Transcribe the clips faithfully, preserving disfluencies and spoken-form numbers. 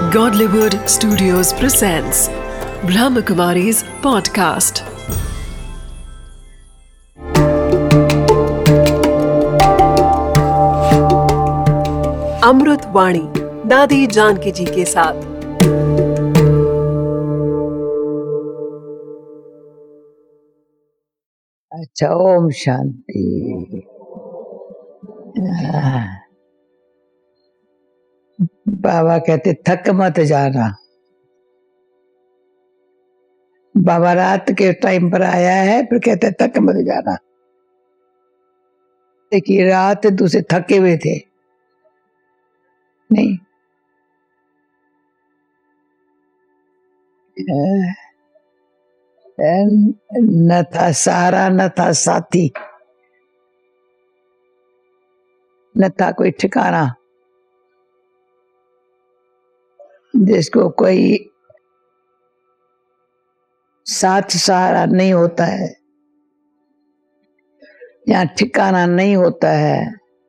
Godlywood Studios presents Brahmakumari's podcast. अमृत वाणी दादी जानकी जी के साथ। अच्छा, ओम शांति। बाबा कहते थक मत जाना। बाबा रात के टाइम पर आया है, फिर कहते थक मत जाना। देखिए, रात दूसरे थके हुए थे नहीं। न था सहारा, न था साथी, न था कोई ठिकाना जिसको कोई साथ सहारा नहीं होता है या ठिकाना नहीं होता है।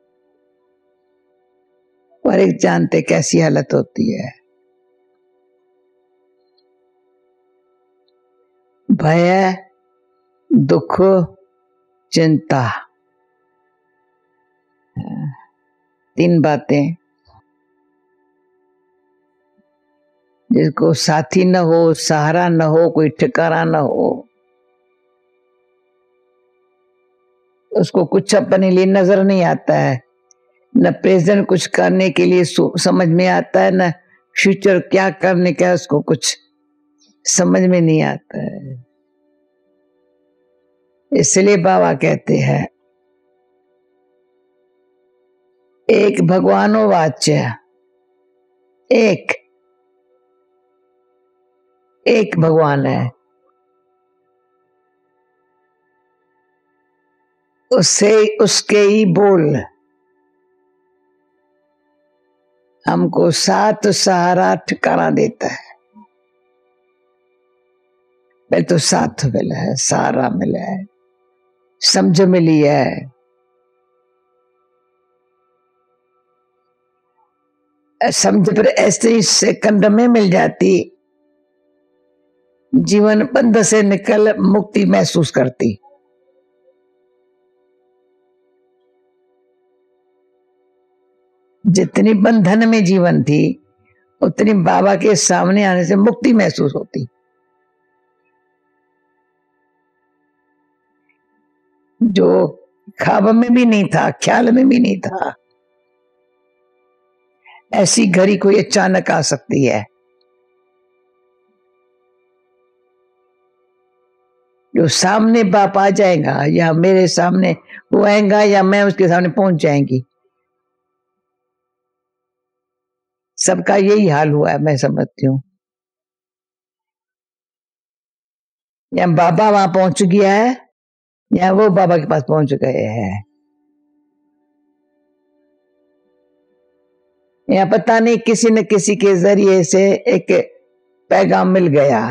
पर एक जानते कैसी हालत होती है। भय, दुख, चिंता, तीन बातें जिसको साथी न हो, सहारा न हो, कोई ठिकाना न हो, उसको कुछ अपने लिए नजर नहीं आता है। न प्रेजेंट कुछ करने के लिए समझ में आता है, न फ्यूचर क्या करने का उसको कुछ समझ में नहीं आता है। इसलिए बाबा कहते हैं एक भगवानो वाच्य, एक एक भगवान है, उससे उसके ही बोल हमको साथ सहारा ठिकाना देता है। पहले तो साथ मिला है, सहारा मिला है, समझ मिली है। समझ पर ऐसे ही सेकंड में मिल जाती, जीवन बंध से निकल मुक्ति महसूस करती। जितनी बंधन में जीवन थी, उतनी बाबा के सामने आने से मुक्ति महसूस होती। जो ख्वाब में भी नहीं था, ख्याल में भी नहीं था, ऐसी घड़ी कोई अचानक आ सकती है। जो सामने बाप आ जाएगा, या मेरे सामने वो आएगा, या मैं उसके सामने पहुंच जाएंगी। सबका यही हाल हुआ है, मैं समझती हूँ। या बाबा वहां पहुंच गया है, या वो बाबा के पास पहुंच गए हैं, या पता नहीं किसी न किसी के जरिए से एक पैगाम मिल गया।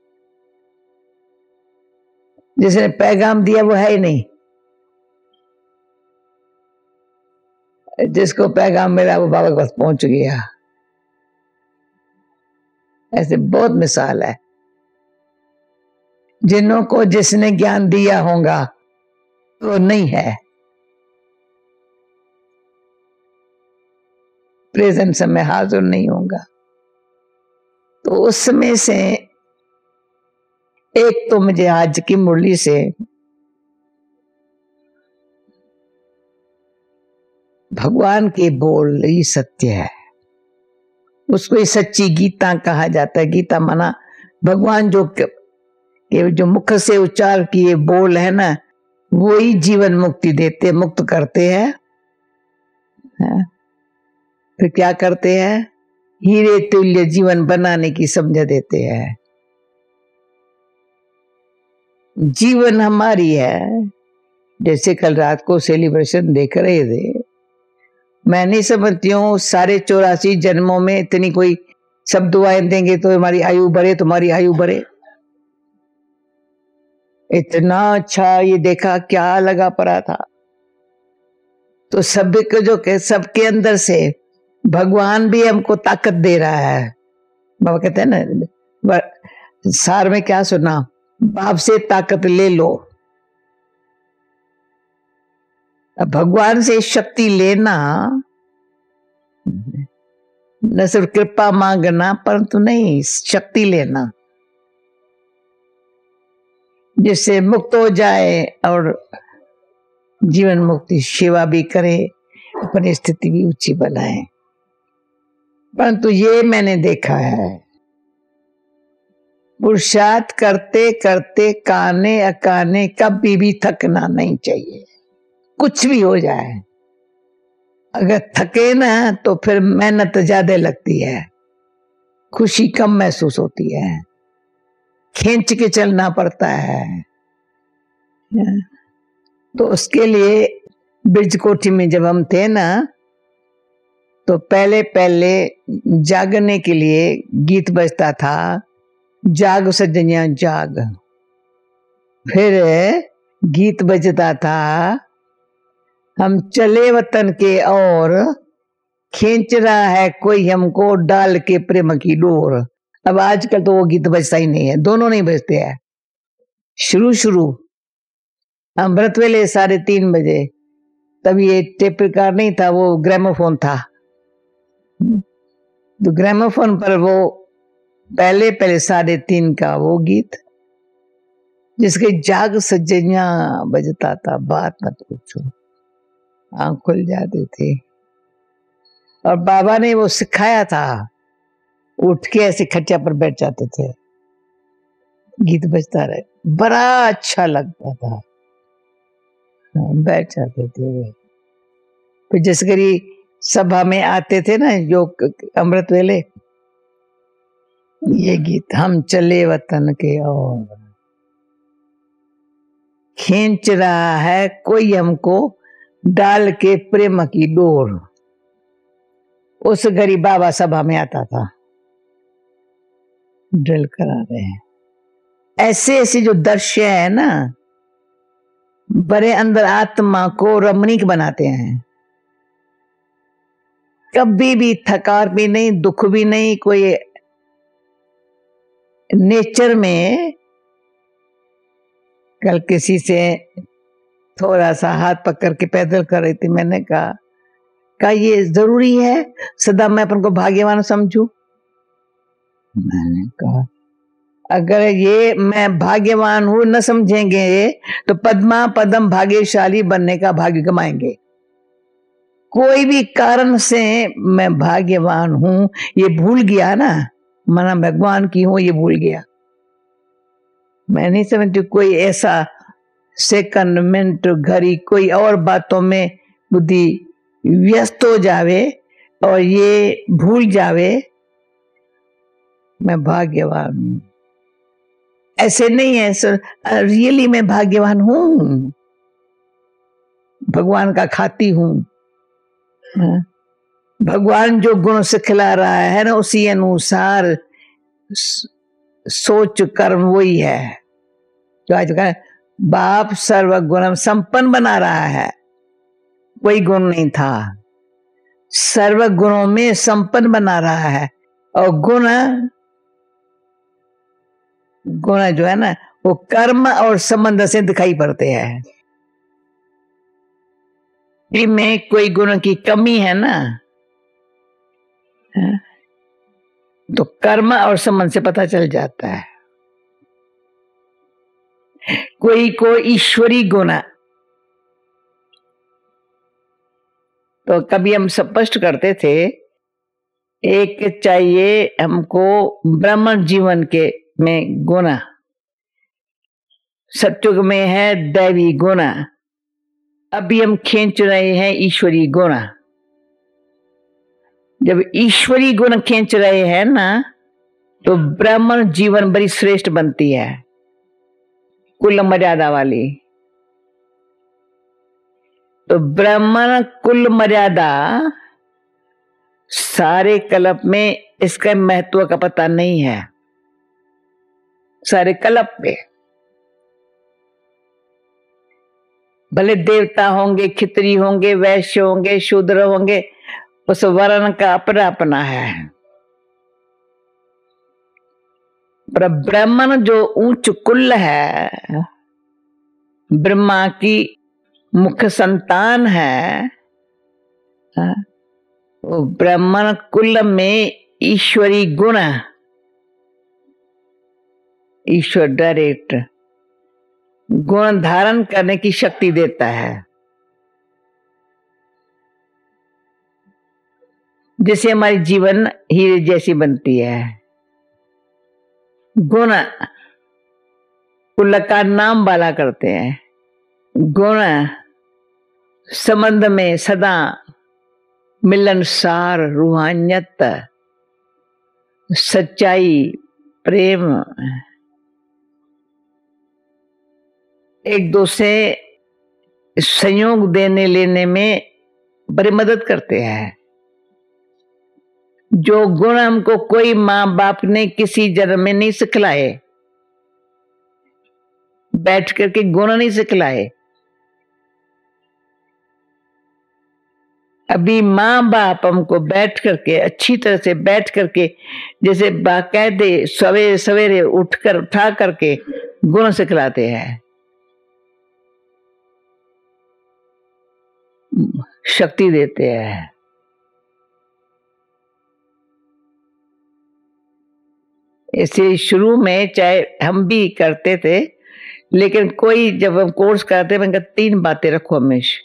जिसने पैगाम दिया वो है ही नहीं, जिसको पैगाम मिला वो बाबा के पास पहुंच गया। ऐसे बहुत मिसाल है। जिन्हों को जिसने ज्ञान दिया होगा वो नहीं है, प्रेजेंट समय हाजिर नहीं होगा। तो उसमें से एक तो मुझे आज की मुरली से भगवान के बोल ही सत्य है। उसको ही सच्ची गीता कहा जाता है। गीता माना भगवान जो के जो मुख से उच्चार किए बोल है ना, वो ही जीवन मुक्ति देते, मुक्त करते हैं। है? फिर क्या करते हैं? हीरे तुल्य जीवन बनाने की समझ देते हैं। जीवन हमारी है। जैसे कल रात को सेलिब्रेशन देख रहे थे, मैं नहीं समझती हूँ सारे चौरासी जन्मों में इतनी कोई सब दुआएं देंगे तो हमारी आयु बढ़े, तुम्हारी आयु बढ़े। इतना अच्छा ये देखा, क्या लगा पड़ा था। तो सब को जो के सबके अंदर से भगवान भी हमको ताकत दे रहा है। बाबा कहते हैं ना, सार में क्या सुना, बाप से ताकत ले लो। अब भगवान से शक्ति लेना, न सिर्फ कृपा मांगना, परंतु नहीं, शक्ति लेना, जिससे मुक्त हो जाए और जीवन मुक्ति सेवा भी करे, अपनी स्थिति भी ऊंची बनाए। परंतु ये मैंने देखा है, पुरुषार्थ करते करते काने अकाने कभी भी थकना नहीं चाहिए। कुछ भी हो जाए, अगर थके ना तो फिर मेहनत ज्यादा लगती है, खुशी कम महसूस होती है, खींच के चलना पड़ता है। तो उसके लिए ब्रिज कोठी में जब हम थे ना, तो पहले पहले जागने के लिए गीत बजता था, जाग सजनिया जाग। फिर गीत बजता था, हम चले वतन के और खींच रहा है कोई हमको डाल के प्रेम की डोर। अब आजकल तो वो गीत बजता ही नहीं है, दोनों नहीं बजते हैं। शुरू शुरू अमृत वेले साढ़े तीन बजे, तब ये टेप रिकॉर्ड नहीं था, वो ग्रामोफोन था। तो ग्रामोफोन पर वो पहले पहले साढ़े तीन का वो गीत, जिसके जाग सज्जनिया बजता था, बात मत पूछो, आंख खुल जाती थी। और बाबा ने वो सिखाया था, उठ के ऐसे खटिया पर बैठ जाते थे, गीत बजता रहे, बड़ा अच्छा लगता था, बैठ जाते थे। फिर जिस करी सभा में आते थे ना जो अमृत वेले, ये गीत, हम चले वतन के और खींच रहा है कोई हमको डाल के प्रेम की डोर। उस घड़ी बाबा सभा में आता था, ड्रिल करा रहे हैं। ऐसे ऐसे जो दृश्य है ना, बड़े अंदर आत्मा को रमणीक बनाते हैं। कभी भी थकान भी नहीं, दुख भी नहीं, कोई नेचर में। कल किसी से थोड़ा सा हाथ पकड़ के पैदल कर रही थी, मैंने कहा का ये जरूरी है सदा मैं अपन को भाग्यवान समझूं? मैंने कहा अगर ये मैं भाग्यवान हूं न समझेंगे तो पद्मा पदम भाग्यशाली बनने का भाग्य कमाएंगे। कोई भी कारण से मैं भाग्यवान हूं ये भूल गया ना, मना भगवान की हूं ये भूल गया। मैं नहीं समझती कोई ऐसा सेकंड मिनट घड़ी कोई और बातों में बुद्धि व्यस्त हो जावे और ये भूल जावे मैं भाग्यवान हूं। ऐसे नहीं है सर, रियली मैं भाग्यवान हूं, भगवान का खाती हूं। भगवान जो गुण सिखला रहा है ना, उसी अनुसार सोच कर्म वही है जो आज का बाप सर्वगुण संपन्न बना रहा है। कोई गुण नहीं था, सर्व गुणों में संपन्न बना रहा है। और गुण गुण जो है ना वो कर्म और संबंध से दिखाई पड़ते हैं। में कोई गुण की कमी है ना, तो कर्म और संबंध से पता चल जाता है। कोई को ईश्वरी गुण, तो कभी हम स्पष्ट करते थे, एक चाहिए हमको ब्राह्मण जीवन के में गुण, सत्युग में है दैवी गुण, अभी हम खींच रहे हैं ईश्वरी गुण। जब ईश्वरी गुण खींच रहे हैं ना तो ब्राह्मण जीवन बड़ी श्रेष्ठ बनती है, कुल मर्यादा वाली। तो ब्राह्मण कुल मर्यादा सारे कल्प में इसका महत्व का पता नहीं है, सारे कल्प में भले देवता होंगे, खितरी होंगे, वैश्य होंगे, शूद्र होंगे, उस वर्ण का अपना अपना है। पर ब्राह्मण जो उच्च कुल है, ब्रह्मा की मुख्य संतान है, वो ब्राह्मण कुल में ईश्वरी गुण, ईश्वर डायरेक्ट गुण धारण करने की शक्ति देता है, जिससे हमारी जीवन हीरे जैसी बनती है। गुण कुल का नाम वाला करते हैं। गुण संबंध में सदा मिलनसार, रूहानियत, सच्चाई, प्रेम, एक दूसरे संयोग देने लेने में बड़ी मदद करते हैं। जो गुण हमको कोई माँ बाप ने किसी जन्म में नहीं सिखलाए, बैठ करके गुण नहीं सिखलाए। अभी माँ बाप हमको बैठ करके अच्छी तरह से बैठ करके, जैसे बाकायदे सवेरे सवेरे उठकर उठा करके गुण सिखलाते हैं, शक्ति देते हैं। इसे शुरू में चाहे हम भी करते थे, लेकिन कोई जब हम कोर्स करते हैं, तीन बातें रखो हमेशा।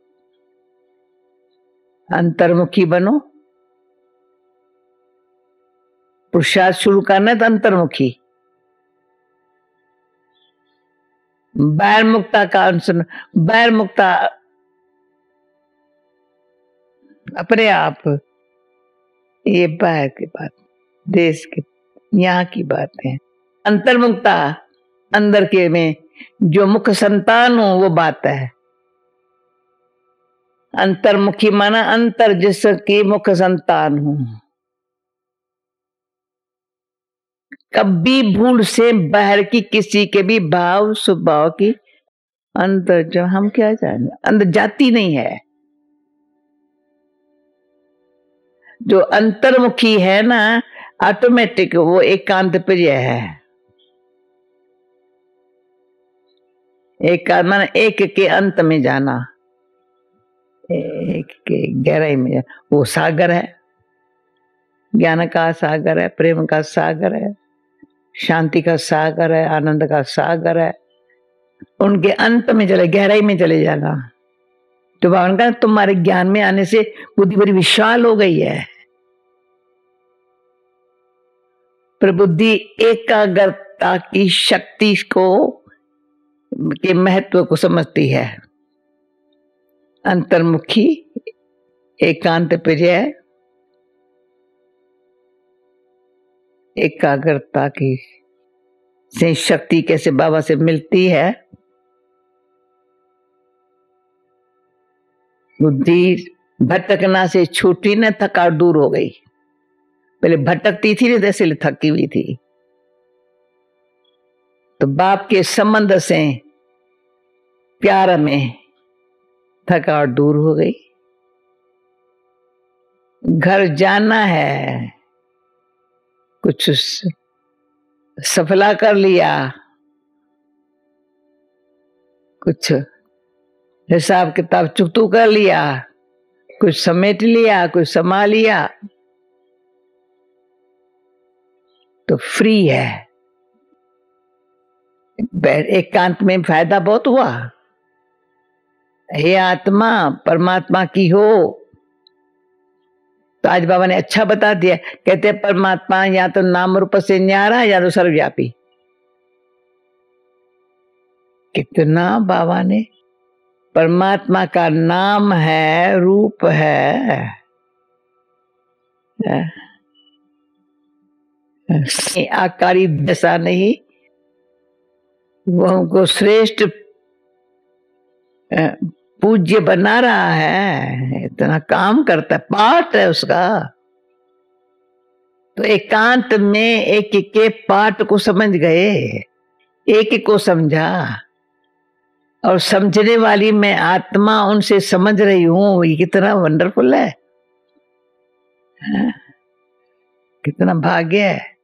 अंतर्मुखी बनो, पुरुषार्थ शुरू करना है तो अंतर्मुखी। बहिर्मुखता का अनुसरण, बहिर्मुखता अपने आप, ये बाहर की बात, देश की, यहाँ की बात है। अंतर्मुखता अंदर के में जो मुख्य संतान हो वो बात है। अंतर्मुखी माना अंतर जिसकी मुख्य संतान हूं। कभी भूल से बाहर की किसी के भी भाव स्वभाव की अंदर जो हम क्या जाने, अंदर जाती नहीं है। जो अंतर्मुखी है ना, ऑटोमेटिक वो एकांत प्रिय है। एक माना एक के अंत में जाना, एक के गहराई में जाना, वो सागर है। ज्ञान का सागर है, प्रेम का सागर है, शांति का सागर है, आनंद का सागर है। उनके अंत में चले, गहराई में चले जाना। तो भगवान का तुम्हारे ज्ञान में आने से बुद्धि बड़ी विशाल हो गई है, पर बुद्धि एकाग्रता की शक्ति को के महत्व को समझती है। अंतर्मुखी, एकांत प्रिय, एकाग्रता की से शक्ति कैसे बाबा से मिलती है। बुद्धि भटकना से छूटी न, थकावट दूर हो गई। पहले भटकती थी ना, जैसे थकी हुई थी। तो बाप के संबंध से प्यार में थकावट दूर हो गई। घर जाना है, कुछ सफला कर लिया, कुछ हिसाब किताब चुकतू कर लिया, कुछ समेट लिया, कुछ समा लिया, तो फ्री है। एकांत में फायदा बहुत हुआ। हे आत्मा परमात्मा की हो, तो आज बाबा ने अच्छा बता दिया। कहते हैं परमात्मा या तो नाम रूप से न्यारा या तो सर्वव्यापी। कितना बाबा ने, परमात्मा का नाम है, रूप है, आकारी दशा नहीं, वो हमको श्रेष्ठ पूज्य बना रहा है। इतना काम करता है, पाठ है उसका। तो एकांत में एक एक के पाठ को समझ गए, एक एक को समझा, और समझने वाली मैं आत्मा उनसे समझ रही हूं। ये कितना वंडरफुल है, है? कितना भाग्य है।